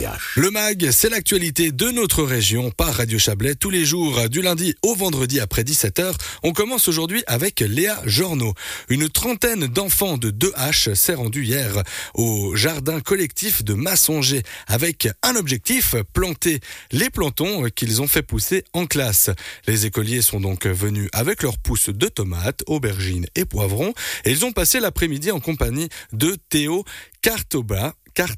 Le MAG, c'est l'actualité de notre région par Radio Chablais tous les jours du lundi au vendredi après 17h. On commence aujourd'hui avec Léa Jornaud. Une trentaine d'enfants de 2H s'est rendue hier au jardin collectif de Massonger avec un objectif, planter les plantons qu'ils ont fait pousser en classe. Les écoliers sont donc venus avec leurs pousses de tomates, aubergines et poivrons et ils ont passé l'après-midi en compagnie de Théo Cartobla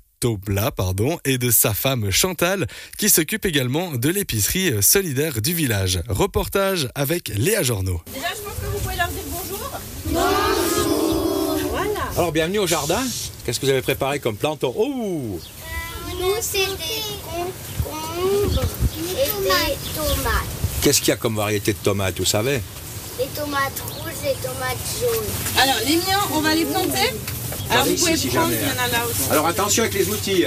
et de sa femme Chantal qui s'occupe également de l'épicerie solidaire du village. Reportage avec Léa Jornaud. Déjà, je pense que vous pouvez leur dire bonjour. Bonjour. Voilà. Alors, bienvenue au jardin. Qu'est-ce que vous avez préparé comme planton? Nous, c'est des concombres et des tomates. Qu'est-ce qu'il y a comme variété de tomates, vous savez? Les tomates rouges, les tomates jaunes. Alors, les miens, on va les planter. Alors, vous pouvez prendre, il y en a là aussi. Alors, attention avec les outils.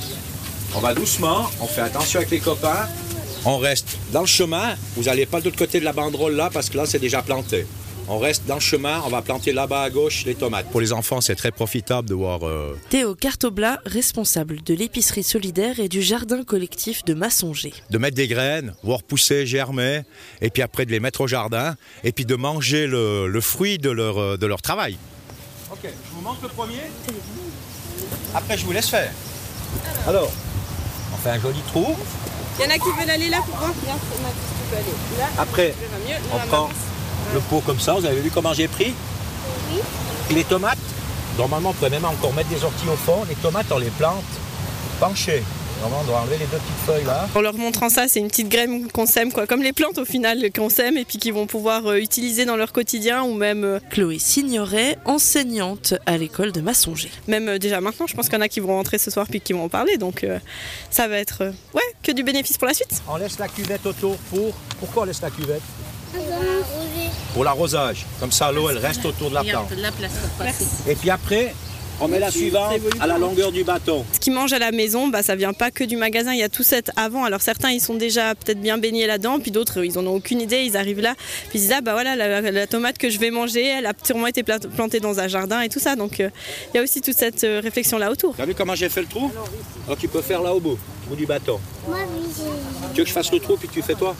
On va doucement, on fait attention avec les copains. On reste dans le chemin. Vous n'allez pas de l'autre côté de la banderole là, parce que là, c'est déjà planté. On reste dans le chemin, on va planter là-bas à gauche les tomates. Pour les enfants, c'est très profitable de voir... Théo Cartobla, responsable de l'épicerie solidaire et du jardin collectif de Massonger. De mettre des graines, voir pousser, germer, et puis après de les mettre au jardin, et puis de manger le fruit de leur travail. Ok, je vous montre le premier. Après, je vous laisse faire. Alors, on fait un joli trou. Il y en a qui veulent aller là pour voir. Bien, Mathis, tu peux aller là. Après, Ça va mieux. on Là, prend avance. le pot comme ça. Vous avez vu comment j'ai pris? Oui. Et les tomates, normalement, on pourrait même encore mettre des orties au fond. Les tomates, on les plante penchées. Normalement, on doit enlever les deux petites feuilles là. En leur montrant ça, c'est une petite graine qu'on sème, quoi. Comme les plantes au final qu'on sème et puis qu'ils vont pouvoir utiliser dans leur quotidien ou même Chloé Signoret, enseignante à l'école de Massonger. déjà maintenant. Je pense qu'il y en a qui vont rentrer ce soir puis qui vont en parler. Donc ça va être que du bénéfice pour la suite. On laisse la cuvette autour pour... Pourquoi on laisse la cuvette? Arrosé. Pour l'arrosage. Comme ça, l'eau, elle reste autour de la plante. Et puis après, on met la suivante à la longueur du bâton. Ce qu'ils mangent à la maison, ça vient pas que du magasin, il y a tout cet avant. Alors certains, ils sont déjà peut-être bien baignés là-dedans, puis d'autres, ils en ont aucune idée, ils arrivent là, puis ils disent voilà, la tomate que je vais manger, elle a sûrement été plantée dans un jardin et tout ça. Donc il y a aussi toute cette réflexion là autour. Tu as vu comment j'ai fait le trou? Alors tu peux faire là au bout du bâton. Moi, oui, Tu veux que je fasse le trou puis tu fais toi?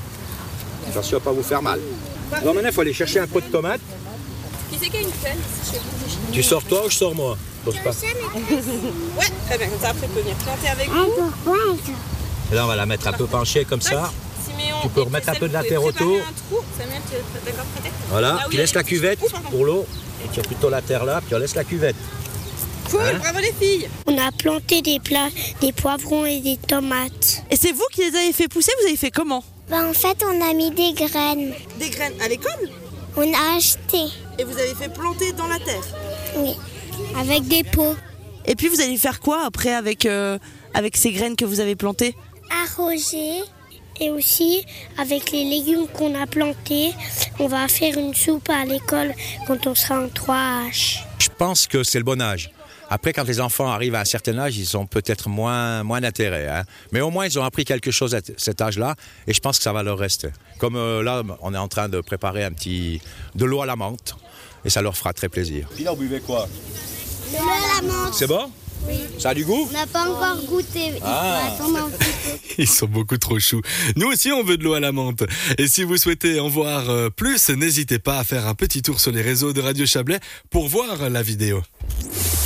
J'en suis à pas vous faire mal. Alors maintenant, il faut aller chercher un pot de tomates. Qui c'est qui a une pelle ici chez vous? Tu sors toi ou je sors moi? Pose pas. Ouais, très bien, comme ça après on peut venir planter avec vous. pourquoi ça? Et là, on va la mettre un peu penchée comme ça. Siméon, Tu peux et remettre un Christelle, peu de la vous terre pouvez autour. préparer un trou. Samuel, tu es d'accord, prêté? Voilà, Là où tu il y a laisses les la petits cuvette trous, pardon. pour l'eau. Et tu as plutôt la terre là, puis on laisse la cuvette. Cool, Hein? bravo les filles. On a planté des poivrons et des tomates. Et c'est vous qui les avez fait pousser, vous avez fait comment? En fait, on a mis des graines. Des graines à l'école? On a acheté. Et vous avez fait planter dans la terre? Oui. Avec des pots. Et puis vous allez faire quoi après avec ces graines que vous avez plantées? Arroser. Et aussi, avec les légumes qu'on a plantés, on va faire une soupe à l'école quand on sera en 3H. Je pense que c'est le bon âge. Après, quand les enfants arrivent à un certain âge, ils ont peut-être moins d'intérêt. Mais au moins, ils ont appris quelque chose à cet âge-là et je pense que ça va leur rester. Comme là, on est en train de préparer de l'eau à la menthe et ça leur fera très plaisir. Puis là, vous buvez quoi? De l'eau à la menthe. C'est bon? Oui. Ça a du goût? On n'a pas encore goûté. Il faut attendre un petit peu. Ils sont beaucoup trop choux. Nous aussi, on veut de l'eau à la menthe. Et si vous souhaitez en voir plus, n'hésitez pas à faire un petit tour sur les réseaux de Radio Chablais pour voir la vidéo.